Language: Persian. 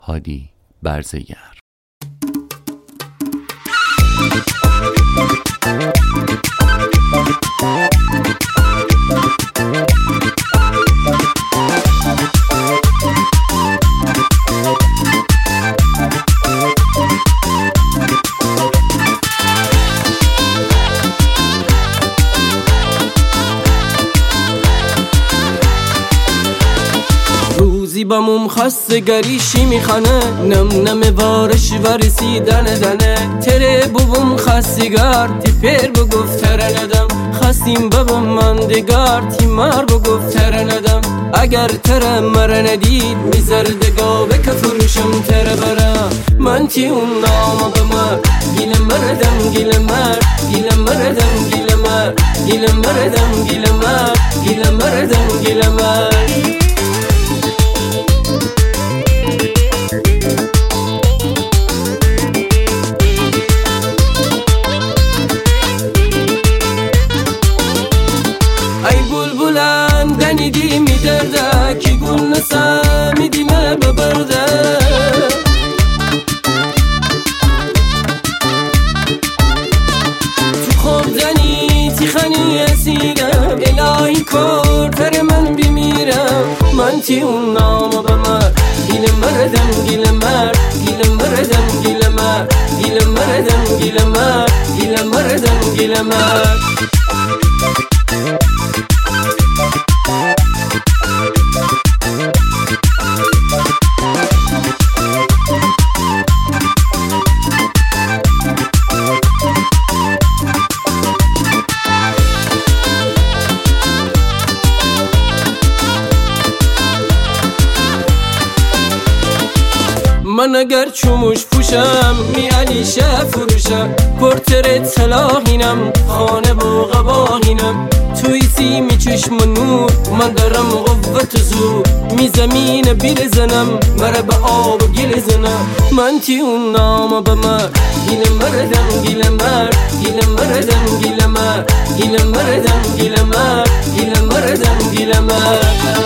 هادی برزگر. روزی باموم خستگریشی میخانه نم نم وارش ورسیدن دنه تره بوم خستگار تی پیر بگفت تره ندم خستیم بابم مندگار تی مار بگفت تره ندم اگر تره مره ندید میزردگا بکه فروشم تره برا من تی اون نام بمر گیل مردم گیل مر گیل مردم گیل مر گیل مردم گیل مر گیل مردم گیل مر. دنیدی میدرده کی گل نسمیدی من ببرده تو خواب زنی تیخنی اسیرم الهی کار تر من بمیرم من تی اون نام بمر گیل مردم گیل مر گیل مردم گیل مر گیل مردم گیل مر گیل مردم گیل مر. من اگر چوموش پوشم می علیشه فروشم پرترت سلاحینم خانه با قباهینم توی سیمی چشم و نور من دارم قوت زور می زمین بیر زنم مره به آب و گل زنم من تی اون نام بمر گیل مردم گیل مر گیل مردم گیل مر گیل مردم گیل مر گیل مردم گیل مر.